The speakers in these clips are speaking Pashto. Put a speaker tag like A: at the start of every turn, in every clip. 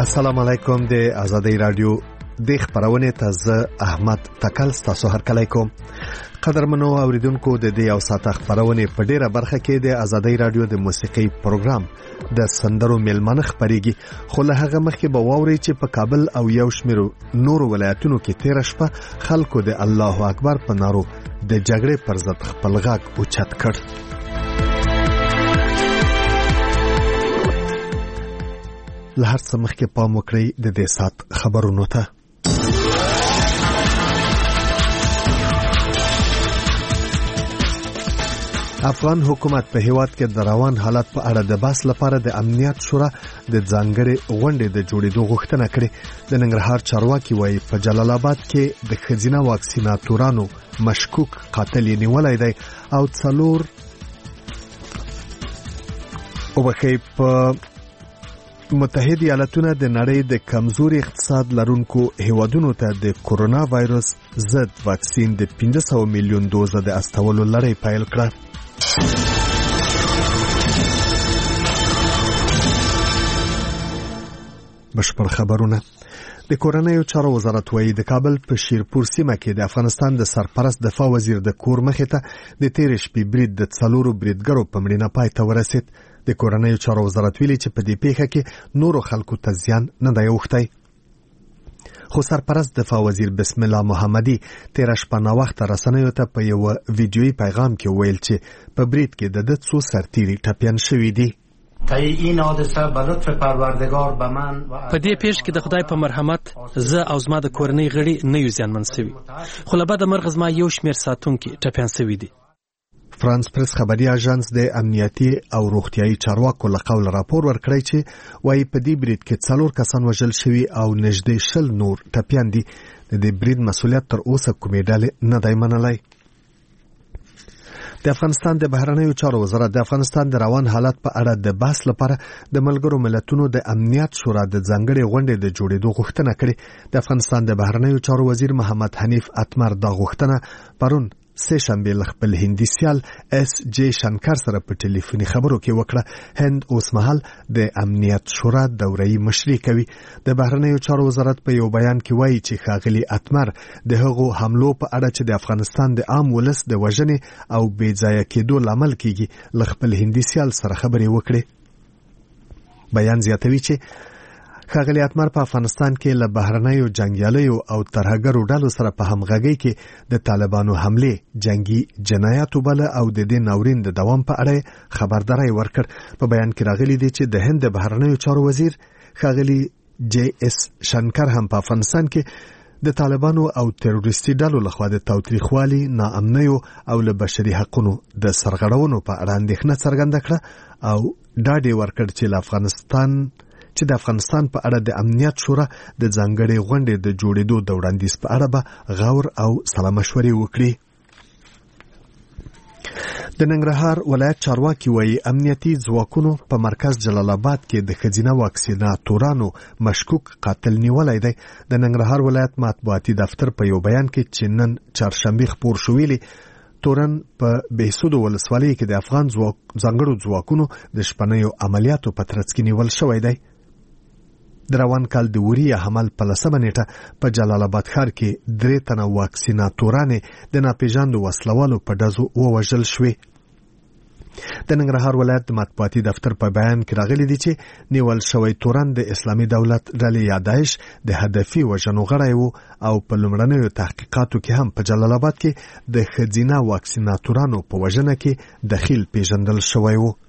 A: السلام علیکم د آزادۍ رادیو د خبرونه ته زه احمد تکل تاسو هر کله کوم قدرمنو اوریدونکو د دې او ساعت خبرونه په ډیره برخه کې د آزادۍ رادیو د موسیقي پروګرام د سندرو ملمنه خبريږي خو له هغه مخکې به واوري چې په کابل او یو شمېر نورو ولایتونو کې 13 شپه خلکو د الله اکبر په نارو د جګړې پر ضد خپل غږ اوچت کړ. لهر څه مخکې پام وکړئ د دې سات خبرونو ته. افغان حکومت په هیواد کې د روان حالت په اړه د بحث لپاره د امنیت شورا د ځانګړي غونډې د جوړېدو غوښتنه کړې. د ننګرهار چارواکي وایي په جلال آباد کې د ښځینه واکسیناتورانو مشکوک قاتل یې نیولی دی او 4 په متحده ایالاتونه د نړۍ د کمزوري اقتصاد لرونکو هیوادونو ته د کورونا وایرس ضد واکسین د 500 میلیون دوزه د استولو لړۍ پیل کړه. بشپړ خبرونه. د کورنیو چارو وزارت وایي د کابل په شیرپور سیمه کې د افغانستان د سرپرست دفاع وزیر د کور مخې ته د 13 شپې برید د 4 بریدګرو په مړینه پای ته ورسید. د کورنیو چارو وزارت ویلي چې په دې پیښه کې نورو خلکو ته زیان نه دی اوښتی. خو سرپرست دفاع وزیر بسم الله محمدي 13 شپه نا وخت رسنیو ته په یو ویډیويي پیغام کې ویل چې په برید کې د 2 سرتیري ټپیان شوي دي.
B: این حادثه به لطف پروردگار به من
C: په دې پیښ کې د خدای په مرحمت زه او زما د کورنۍ غړي نه یو زیانمن شوي خو له بده مرغه زما یو شمېر ساتونکي ټپیان شوي دي.
A: فرانس پریس خبري اژانس د امنیتي او روغتيایي چارواکو له قول راپور ورکړی چې وايي په دې برید کې 4 کسان وژل شوي او نږدې 20 نور ټپیان دي. د دې برید مسؤلیت تر اوسه کومې ډلې نه دی منلی. د افغانستان د بهرنیو چارو وزارت د افغانستان د روان حالت په اړه د بحث لپاره د ملګرو ملتونو د امنیت شورا د ځانګړي غونډې د جوړېدو غوښتنه کړې. د افغانستان د بهرنیو چارو وزیر محمد حنیف اتمر دا غوښتنه پرون سه شنبه له خپل هندي سیال اس جی شنکر سره په ټلیفوني خبرو کې وکړه. هند اوس مهال د امنیت شورا دوره‌ای مشري کوي. د بهرنیو چارو وزارت په یو بیان کې وایي چې ښاغلي اتمر د هغو حملو په اړه چې د افغانستان د عام ولس د وژنې او بې ځایه کېدو لامل کیږي له خپل هندي سیال سره خبرې وکړي. بیان زیاتوي چې ښاغلي اتمر په افغانستان کې له بهرنیو جنگیالیو او ترهګرو ډلو سره په همغږۍ کې د طالبانو حمله جنگي جنایاتو بل او د دې ناورین د دوام په اړه خبرداري ورکړ. په بیان کې راغلي دي چې د هند د بهرنیو چارو وزیر ښاغلي جی اس شنکر هم په افغانستان کې د طالبانو او تروریستي ډلو لخوا د تاوتریخوالي، ناامنیو او له بشري حقوقو د سرغړونو په اړه اندېښنه څرګنده کړه او ډاډ ورکړ چې د افغانستان په اړه د امنیت شورا د ځانګړي غونډې د جوړېدو د وړاندیز په اړه به غور او سلا مشورې وکړي. د ننګرهار ولایت چارواکي وایي امنیتي ځواکونو په مرکز جلال آباد کې د ښځینه واکسیناتورانو مشکوک قاتل نیولی دی. د ننګرهار ولایت مطبوعاتي دفتر په یو بیان کې چې نن چهارشنبه خپور شوی تورن په بهسودو ولسوالۍ کې د افغان ځانګړو ځواکونو د شپنیو عملیاتو په ترڅ کې نیول شوی دی. د روان کال د وریه حمل په 10 نیټه په جلال آباد ښار کې 3 تنه واکسیناتورانې د ناپېژاندو وسلوالو په ډزو ووژل شوې. د ننګرهار ولایت د مطبوعاتي دفتر په بیان کې راغلي دي چې نیول شوی تورن د اسلامي دولت ډلې یا داعش د هدفي وژنو غړی وو او په لومړنیو تحقیقاتو کې هم په جلال آباد کې د ښځینه واکسیناتورانو په وژنه کې دخیل پیژندل شوی وو.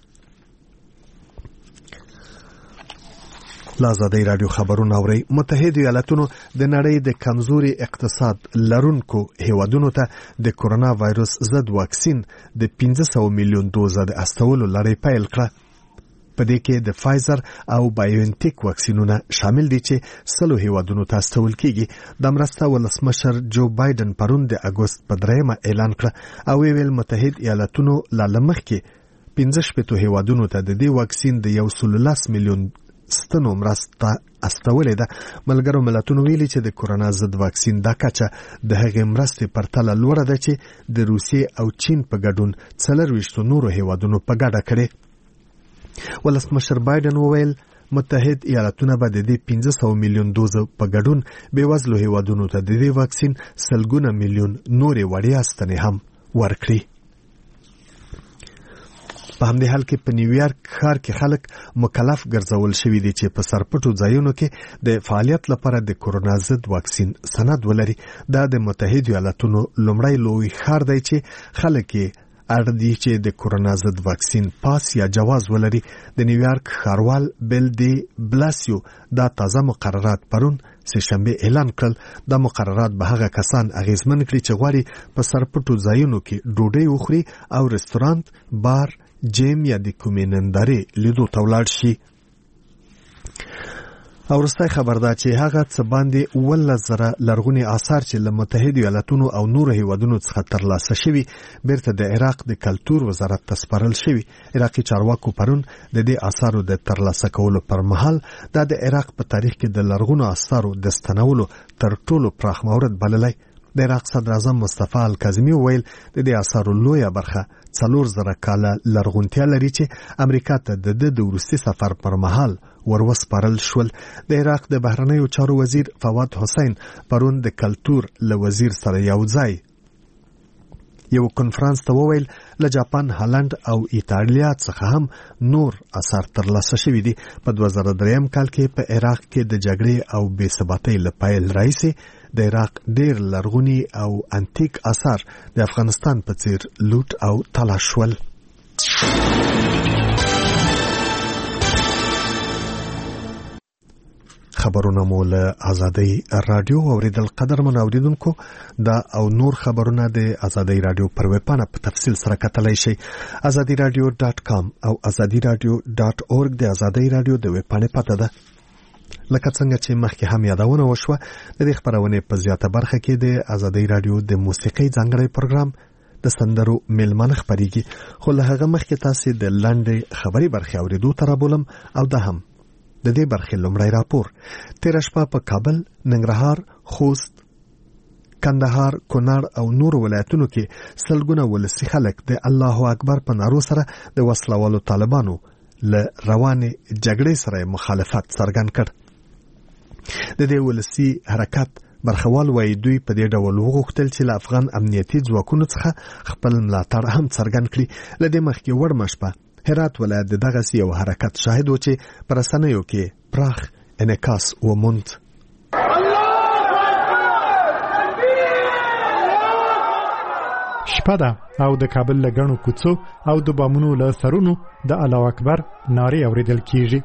A: آزادۍ رادیو خبرونه اورئ. متحده ایالاتونو د نړۍ د کمزوري اقتصاد لرونکو هیوادونو ته د کورونا وایرس ضد واکسین د 500 میلیون دوزه د استولو لړۍ پیل کړه. په دې کې د فایزر او بایوانټیک واکسینونه شامل دي چې 100 هیوادونو ته استول کیږي. د مرسته ولسمشر جو بایدن پرون د اگست په 3 اعلان کړ او ویل متحده ایالاتونو له مخکې 15 هیوادونو ته د دې واکسین د 110 میلیون ستنو مرسته استولې ده. ملګرو ملتونو ویلي چې د کورونا ضد واکسین دا کچه د هغې مرستې پرتله لوړه ده چې د روسیې او چین په ګډون 24 نورو هیوادونو په ګډه کړې. ولسمشر بایدن وویل متحد ایالتونه به د دې 1500 میلیون دوزه په ګډون بېوزلو هیوادونو ته د دې واکسین سلګونه میلیون نورې وړیا ستنې هم ورکړي. په همدې حال کې په نیویارک ښار کې خلک مکلف ګرځول شوي دي چې په سرپټو ځایونو کې د فعالیت لپاره د کورونا ضد واکسین سند ولري. دا د متحدو ایالتونو لومړی لوی ښار دی چې خلک اړ دي چې د کورونا ضد واکسین پاس یا جواز ولري. د نیویارک ښاروال بیل دی بلاسیو دا تازه مقررات پرون سهشنبه اعلان کړل. دا مقررات به هغه کسان اغیزمن کړي چې غواړي په سرپټو ځایونو کې ډوډۍ وخوري او رستورانت، بار، جیم یا د کومې نندارې لیدو ته ولاړ شي. او وروستی خبر دا چې هغه څه باندې 11,000 لرغوني آثار چې له متحدو ایالتونو او نورو هیوادونو څخه ترلاسه شوي بیرته د عراق د کلتور وزارت ته سپارل شوي. عراقي چارواکو پرون د دې آثارو د ترلاسه کولو پر مهال دا د عراق په تاریخ کې د لرغونو آثارو د ستنولو تر ټولو پراخ مورد بللی. د عراق صدر اعظم مصطفی الکاظمي وویل د دې آثارو لویه برخه 4,000 کاله لرغونتیا لري چې امریکا ته د وروستي سفر پر مهال وروسپارل شول. د عراق د بهرنیو چارو وزیر فواد حسین پرون د کلتور له وزیر سره یو ځای یو کنفرانس ته وویل له جاپان، هالند او ایتالیا څخه هم نور اثار ترلاسه شوي دي. په 2003 کال کې په عراق کې د جګړې او بې ثباتۍ له پیل راهیسې د عراق ډېر لرغوني او انتیک اثار د افغانستان په څیر لوټ او تالا شول. خبرونه مو له آزادۍ رادیو اوریدل. قدرمن اوریدونکو دا او نور خبرونه د آزادۍ رادیو پر ویبپاڼه په تفصیل سره کتلای شئ. azadiradio.com او azadiradio.org د آزادۍ رادیو د ویبپاڼې پته ده. لکه څنګه چې مخکې هم یادونه وشوه د دې خبرونې په زیاته برخه کې د آزادۍ رادیو د موسیقۍ ځانګړی پروګرام د سندرو میلمانه خبرېږي. خو له هغه مخکې تاسې د لنډې خبري برخې اورېدو ته رابولم او دا هم د دې برخې لومړی راپور. تېره شپه په کابل، ننګرهار، خوست، کندهار، کونړ او نورو ولایتونو کې سلګونه ولسي خلک د الله اکبر په نارو سره د وسلوالو طالبانو له روانې جګړې سره مخالفت څرګند کړ. د دې ولسي حرکت برخوال وایي دوی په دې ډول وغوښتل چې له افغان امنیتي ځواکونو څخه خپل ملاتړ هم څرګند کړي. له دې مخکې وړمه شپه هرات ولایت د دغسې یو حرکت شاهد و چې په رسنیو کې پراخ انعکاس وموند.
D: شپه ده او د کابل له ګڼو کوڅو او د بامونو له سرونو د الله اکبر نارې اورېدل کیږي.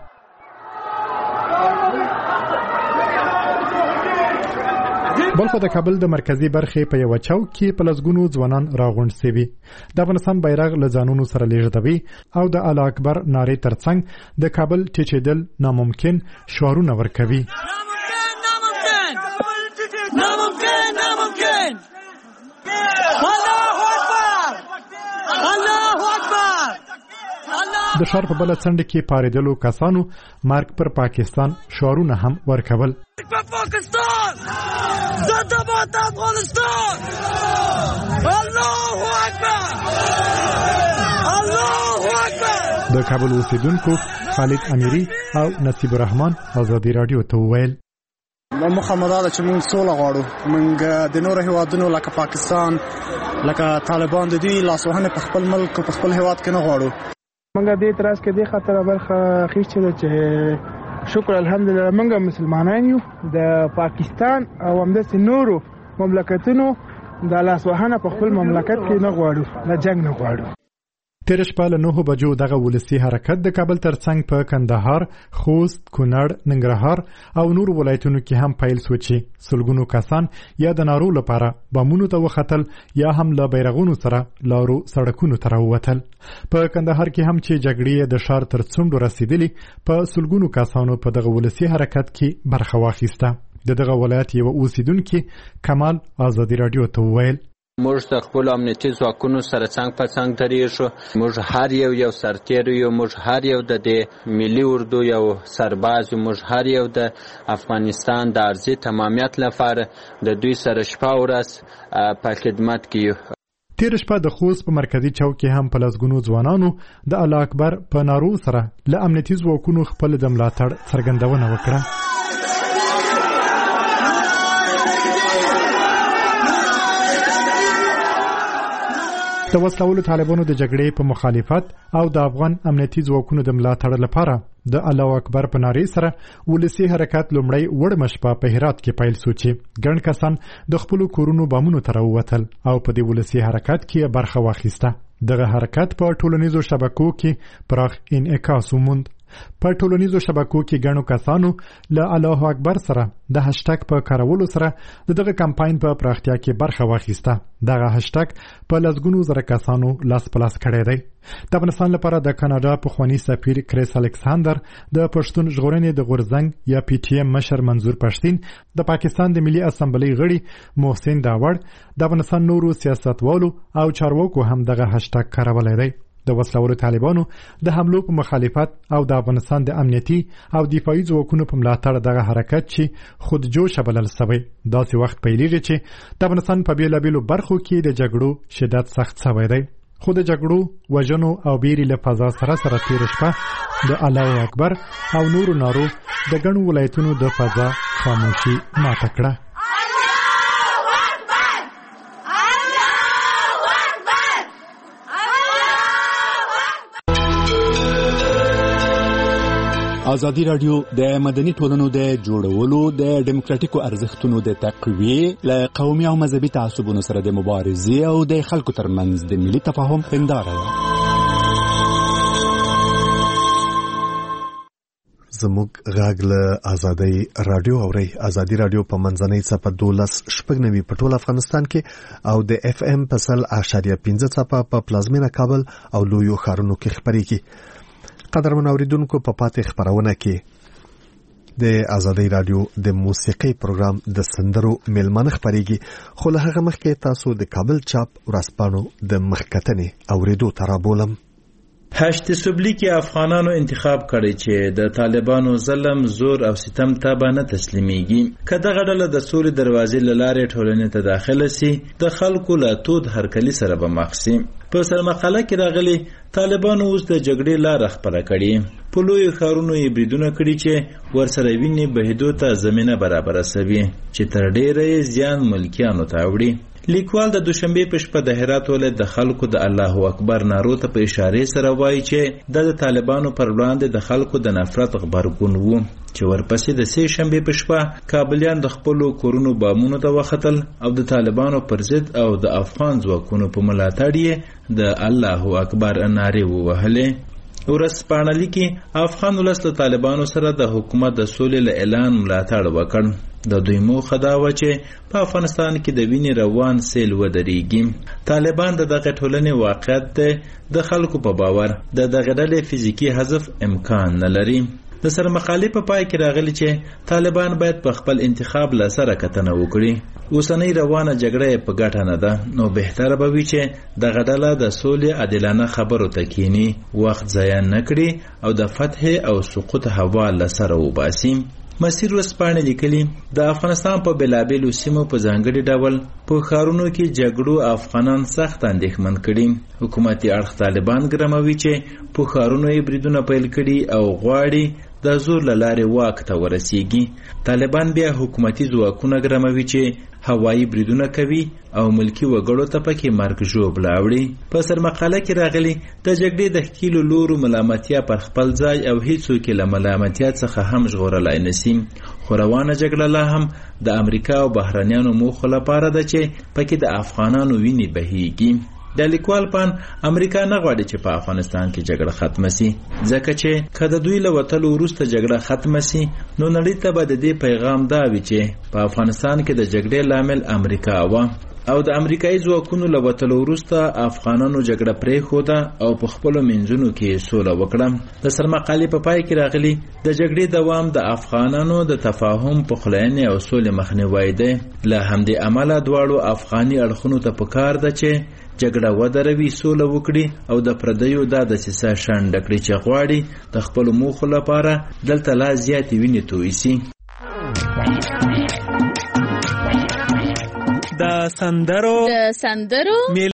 D: بلخو د کابل د مرکزی برخې په یو چوک کې په لسګونو ځوانان راغونډ شوي. د افغانستان بیرغ له ځانونو سره لیږدوي او د الله اکبر نارې ترڅنګ د کابل ټیټېدل ناممکن شعارونه ورکوي. د ښار په بله څنډه کې پارېدلو کسانو مرګ پر پاکستان شعارونه هم ورکول.
E: پاکستان زنده باد افغانستان، الله اکبر، الله اکبر.
D: د کابل اوسیدونکو خالد امیری او نصیب الرحمن آزادی رادیو ته وویل
F: مخامده ده چې موږ سوله غواړو. موږ د نورو هیوادونو لکه پاکستان، لکه طالبان د دوی لاسوهنې په خپل ملک او په خپل هیواد کې نه غواړو.
G: موږ دې اعتراض کې دې خاطر برخه اخیستې ده چې شکر الحمدلله موږ مسلمانان یو، د پاکستان او همداسې نورو مملکتونو د لاسوهنه په خپل مملکت کې نه غواړو، نه جنگ نه غواړو.
D: تېره شپه له 9 بجو دغه ولسي حرکت د کابل ترڅنګ په کندهار، خوست، کونړ، ننګرهار او نورو ولایتونو کې هم پیل شو چې سلګونو کسان یا د نارو لپاره بامونو ته وختل یا هم له بیرغونو سره لارو سړکونو ته راووتل. په کندهار کې هم چې جګړې د ښار تر څنډو رسېدلې، په سلګونو کسانو په دغه ولسي حرکت کې برخه واخیسته. دغه ولایت یو اوسیدونکي کمال آزادی رادیو ته وویل
H: موږ د خپل امنیتي ځواکونو سره څنګ په څنګ درېږو. موږ هر یو سرتېر یو، موږ هر یو د دې ملي اردو یو سرباز یو، موږ هر یو د افغانستان د ارضي تمامیت لپاره د دوی سره شپه ورځ په خدمت کې یو.
D: تیر شپه د خوست په مرکزی چوک کې هم په لسګونو ځوانانو د الله اکبر په نارو سره له امنیتي ځواکونو خپل د ملاتړ څرګندونه وکړه. د وسلوالو طالبانو د جګړې په مخالفت او د افغان امنیتي ځواکونو د ملاتړ لپاره د الله اکبر په نارې سره ولسی حرکت لومړی وړمه شپه په هرات کې پیل شو چې ګڼ کسان د خپلو کورونو بامونو ته راووتل او په دې ولسی حرکت کې برخه واخیسته. دغه حرکت په ټولنیزو شبکو کې پراخ انعکاس وموند. په ټولنیزو شبکو کې ګڼو کسانو له الله اکبر سره د هاشټګ په کارولو سره دغه کمپاین په پراختیا کې برخه واخیسته. دغه هاشټګ په لسګونو زره کسانو لاس په لاس کړی دی. د افغانستان لپاره د کاناډا پخوانی سفیر کریس الکساندر، د پښتون ژغورنې د غورځنګ یا پی ټی ایم مشر منظور پښتین، د پاکستان د ملي اسمبلی غړي محسن داوړ، د افغانستان نورو سیاستوالو او چارواکو هم دغه هاشټګ کارولی دی. د وسلوالو طالبانو د حملو په مخالفت او د افغانستان د امنیتي او دفاعي ځواکونو په ملاتړ دغه حرکت چې خود جوش بلل شوی داسې وخت پیلېږي چې د افغانستان په بیلابیلو برخو کې د جګړو شدت سخت شوی دی. خو د جګړو وژنو او بیرې له فضا سره تیر شپه د الله اکبر او نورو نارو د ګڼو ولایتونو د فضا خاموشي ماته کړه.
I: ازادي رادیو د مدني ټولنو د جوړولو د ډیموکراتیکو ارزښتونو د تقویې له قومي او مذهبي تعصبونو سره د مبارزې او د خلکو ترمنځ د ملي تفاهم هنداره ده.
A: زموږ غږ له ازادي رادیو اوري. ازادي رادیو په منځنۍ څپه 12.9 په ټول افغانستان کې او د اف ام په 100.5 څپه په پلازمینه کابل او لویو ښارونو کې خبرېږي. قدرمن اوریدونکو په پاتې خبرونه کې د ازادي رادیو د موسیقي پروګرام د سندرو ملمنه خبرېږي، خو له هغه مخکې تاسو د کابل چاپ ورځپاڼو د مخکتنې اوریدو ترابولم.
J: هشت سبلی کې افغانانو انتخاب کړی چې د طالبانو ظلم، زور او ستم ته به نه تسلیمیږي. که دغه ډله د سولې دروازې له لارې ټولنې ته داخله سي، د خلکو له تود هرکلي سره به مخ سي. په سرمقاله کې راغلي طالبانو اوس د جګړې لاره خپله کړې. په لویو ښارونو یې بریدونه کړي چې ورسره وینې بهېدو ته زمینه برابره سوي چې تر ډېره یې زیان ملکیانو ته اوړي. لیکوال د دوشنبې په شپه د هرات ولایت د خلکو د الله اکبر نارو ته په اشارې سره وایي چې د طالبانو پر وړاندې د خلکو د نفرت غبرګون وو چې ورپسې د سې شنبې په شپه کابلیان د خپلو کورونو بامونو ته وختل او د طالبانو پر ضد او د افغان ځواکونو په ملاتړ یې د الله اکبر نارې ووهلې. ورځپاڼه لیکي افغان ولس له طالبانو سره د حکومت د سولې له اعلان ملاتړ وکړ. د دوی موخه دا و چې په افغانستان کې د وینې روان سیل ودرېږي. طالبان د دغه ټولنې واقعیت دی د خلکو په باور د دغه ډلې فزیکي حذف امکان نه لري. د سرمقالې په پای کې راغلی چې طالبان باید په خپل انتخاب له سره کتنه وکړي. اوسنۍ روانه جګړه په ګټه نه ده، نو بهتره به وي چې دغه ډله د سولې عادلانه خبرو ته کینی، وخت ضایع نه کړي او د فتح او سقوط هوا له سره وباسي. مسیر ورځپاڼې لیکلي د افغانستان په بېلابېلو سیمو په ځانګړي ډول په ښارونو کې جګړو افغانان سخت اندېښمن کړي. حکومتي اړخ طالبان ګرموي چې په ښارونو یې بریدونه پیل کړي او غواړي د زور له لارې واک ته ورسیږي. طالبان بیا حکومتي ځواکونه ګرموي چې هوایي بریدونه کوي او ملکی وګړو ته پکې مرګ ژوبله اوړي. په سرمقاله کې راغلي د جګړې د ښکیلو لورو ملامتیا پر خپل ځای او هیڅوک له ملامتیا څخه هم ژغورلی نشي. خو روانه جګړه لا هم د امریکا او بهرنیانو موخو لپاره ده چې پکې د افغانانو وینې بهیږي. د لیکوال پان امریکا نه غواړي چې په افغانستان کې جګړه ختمه سي، ځکه چې که د دوی له وتلو وروسته جګړه ختمه سي نو نړۍ ته به د دې پیغام دا وي چې په افغانستان کې د جګړې لامل امریکا وه او د امریکایي ځواکونو له وتلو وروسته افغانانو جګړه پرېښوده او په خپلو منځونو کې سوله وکړه. د سرمقالې په پای کې راغلي د جګړې دوام د افغانانو د تفاهم، پخلاینې او سولې مخنیوی دی. له همدې امله دواړو افغاني اړخونو ته پکار ده چې جګړه ودروي، سوله وکړي او د پردیو دا دسیسه شنډه کړي چې غواړي د خپلو موخو لپاره دلته لا زیاتې وینې تویې سي.
C: د سندرو